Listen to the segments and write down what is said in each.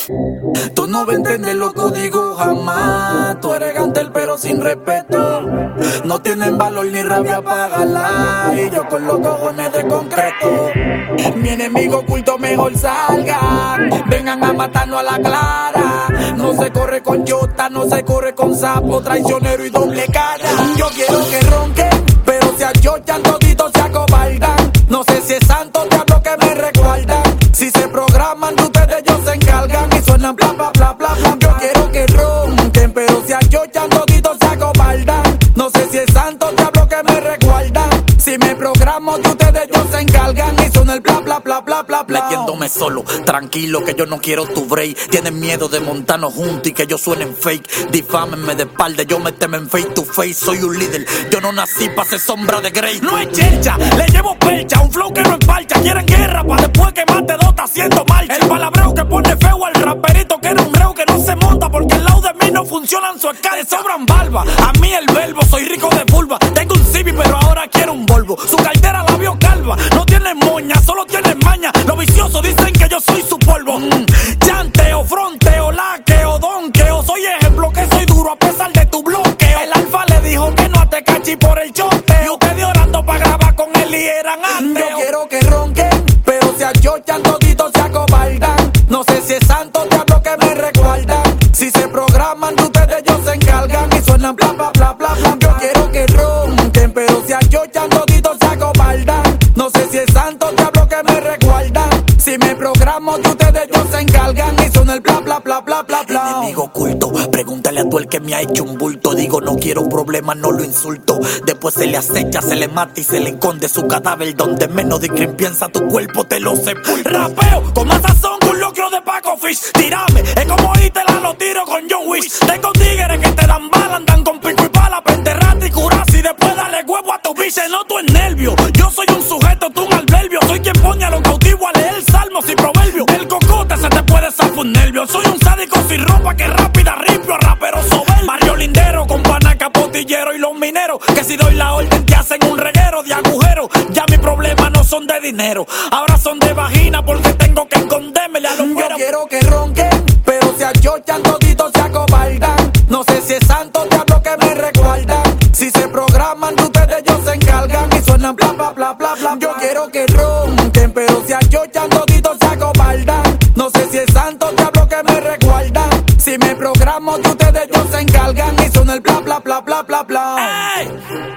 Tú no vas a entender los códigos jamás. Tú eres gantel pero sin respeto. No tienen valor ni rabia para galar. Y yo con los cojones de concreto. Mi enemigo oculto mejor salga. Vengan a matarnos a la clara. No se corre con yota, no se corre con sapo, traicionero y doble cara. Yo quiero que ronquen, pero se achochan toditos, se acobardan. No sé si es santo diablo que me recuerdan. Si se programan de ustedes ellos se encargan y suenan bla bla bla bla bla. Yo quiero que ronquen, pero se achochan toditos, se acobardan. No sé si es santo diablo que me recuerdan. Si me programo de ustedes ellos se encargan y suenan el bla bla bla bla bla bla. Leyéndome solo, tranquilo que yo no quiero tu break. Tienen miedo de montarnos juntos y que yo suene en fake. Difámenme de espalda, yo méteme en face to face. Soy un líder, yo no nací pa' ser sombra de Grey. No es chelcha, le llevo percha, un flow que no empalcha. Quieren guerra pa' después que mate dos haciendo marcha. El palabreo que pone feo al raperito que era un reo que no se monta porque al lado de mí no funcionan su escala. Le sobran barba, a mí el verbo, soy rico de vulva. Tengo un Civic pero ahora quiero un Volvo. Su cartera la vio calva, no tiene moña, solo tiene maña. Los viciosos dicen que yo soy su polvo. Chanteo, fronteo, laqueo, donqueo. Soy ejemplo que soy duro a pesar de tu bloqueo. El alfa le dijo que no te cachi por el choteo. Y ustedes orando pa' grabar con él y eran ateos. Yo quiero que ronquen, pero se achochan toditos, se acobardan. No sé si es santo diablo que me recuerdan. Si se programan de ustedes ellos se encargan y suenan bla bla bla bla bla. Yo quiero que ronquen, pero se achochan toditos, se acobardan. No sé si es santo diablo que me recuerdan. Si me programo de ustedes ellos se encargan y son el bla bla bla bla bla bla. Enemigo oculto, pregúntale a tú el que me ha hecho un bulto. Digo no quiero problemas, no lo insulto. Después se le acecha, se le mata y se le esconde su cadáver. Donde menos de quien piensa tu cuerpo te lo sepulta. Rapeo con más sazón que un locro de Paco Fish. Tírame, es como la lo tiro con John Wish. Tengo tigres que te dan bala, andan con pico y pala pa' enterrarte y curarse y después darle huevo a tu bicho. Se noto en nervio, yo soy un sujeto, tú un albervio. Soy quien pone a los cautivos a leer salmos y proverbios. Del cocote se te puede zafar un nervio. Soy un sádico sin ropa que rápida ripio a rapero soberbio. Mario Lindero con pana capotillero y los mineros que si doy la orden te hacen un reguero de agujeros. Ya mis problemas no son de dinero, ahora son de vagina porque tengo que esconderme a los Yo quiero que ronquen, pero se achochan toditos, se acobardan. No sé si es santo diablo que me recuerdan. Si se programan de ustedes ellos se encargan y suenan bla bla bla bla bla. Yo quiero que ronquen, pero se achochan toditos, se acobardan. No sé si es santo diablo que me recuerdan. Si me programo de ustedes ellos se encargan y son el bla bla bla bla bla bla. ¡Ey!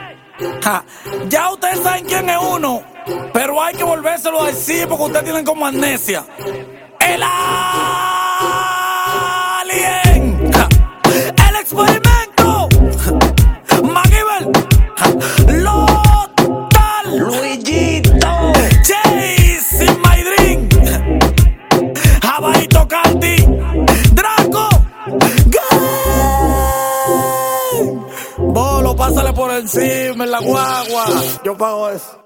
Ja, ya ustedes saben quién es uno, pero hay que volvérselo a decir porque ustedes tienen como amnesia. ¡El alien! Ja, ¡el experimento! ¡MacGyver! Ja, ¡Lotal! Luisito, ¡Chase in my dream! ¡Jabaito Canti! ¡Draco! ¡Gang! Bolo, pásale por encima en la guagua. Yo pago eso.